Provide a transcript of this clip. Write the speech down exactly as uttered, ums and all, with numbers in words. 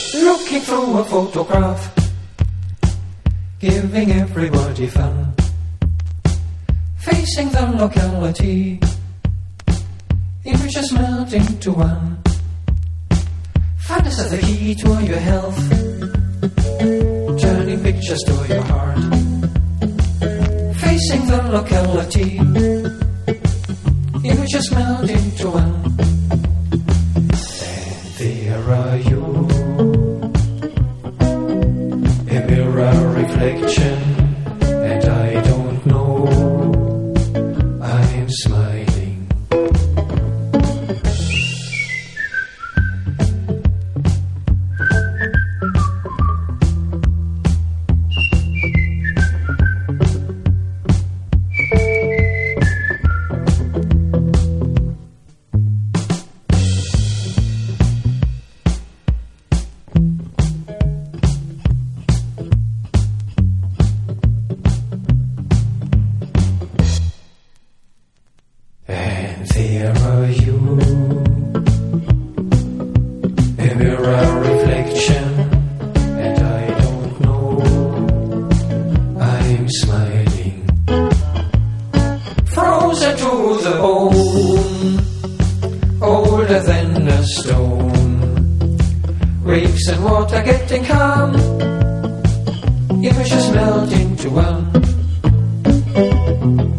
Looking through a photograph, giving everybody fun, facing the locality, images melt into one. Fun is the key to your health, turning pictures to your heart, facing the locality, images melt into one. And there are you, a mirror reflection, and I don't know, I'm smiling. There are you, a mirror reflection, and I don't know, I'm smiling. Frozen to the bone, older than a stone, waves and water getting calm, images melt into one.